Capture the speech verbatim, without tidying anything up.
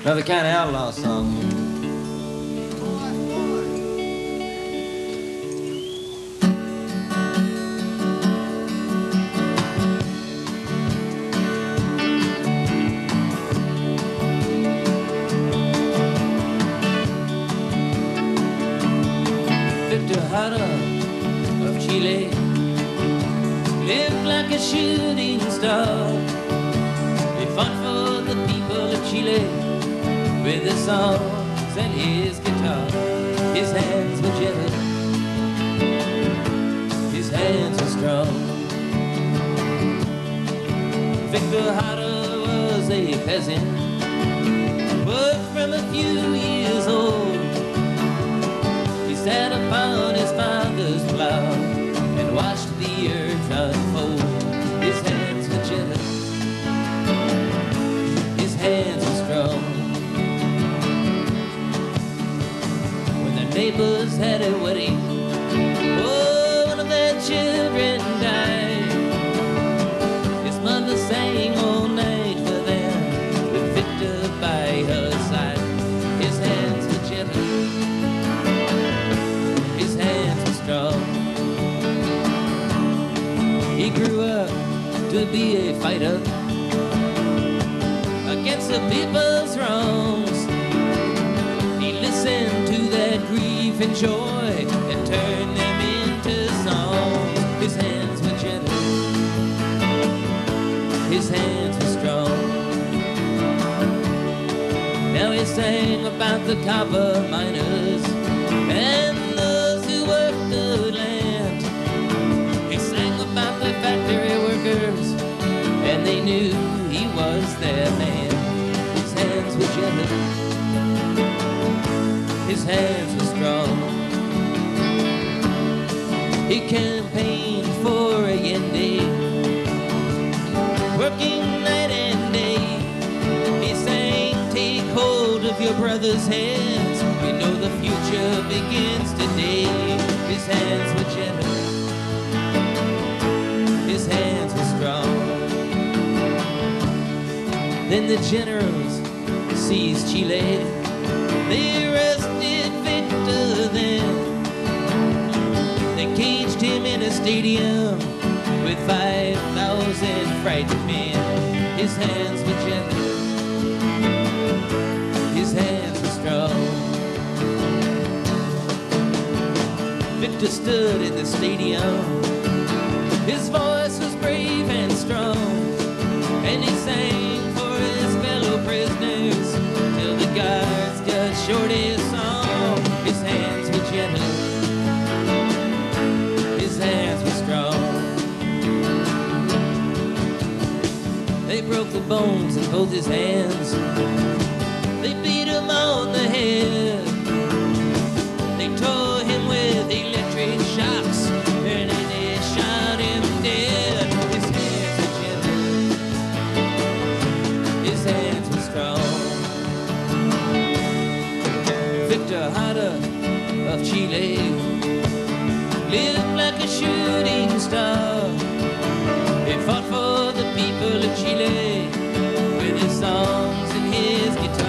Another kind of outlaw song. Victor Jara of Chile lived like a shooting star. He fought for the people of Chile with his songs and his guitar. His hands were gentle, his hands were strong. Victor Jara was a peasant, but from a few years old he sat upon his father's plow and watched the earth unfold. His hands were gentle, his hands were strong. When their neighbors had a wedding, oh, one of their children died. His mother sang all night for them with Victor by her side. His hands were gentle, his hands were strong. He grew up to be a fighter against the people's wrongs. He listened to their grief and joy and turned them into songs. His hands were gentle, his hands were strong. Now he sang about the copper miners and those who worked the land. He sang about the factory workers, and they knew he was their man. His hands were gentle, his hands were strong. He campaigned for Allende, working night and day. He sang, take hold of your brother's hands, we know the future begins today. His hands were gentle, his hands were strong. Then the generals seized Chile. They arrested Victor then. They caged him in a stadium with five thousand frightened men. His hands were gentle, his hands were strong. Victor stood in the stadium. His voice was brave and strong, and he sang for his fellow prisoners till the guards cut short his song. His hands were gentle, his hands were strong. They broke the bones in both his hands. They beat him on the head. They tore him with electric shocks, and then they shot him dead. His hands were gentle, his hands were strong. Victor Jara of Chile lived like a shooting star. He fought for the people of Chile with his songs and his guitar.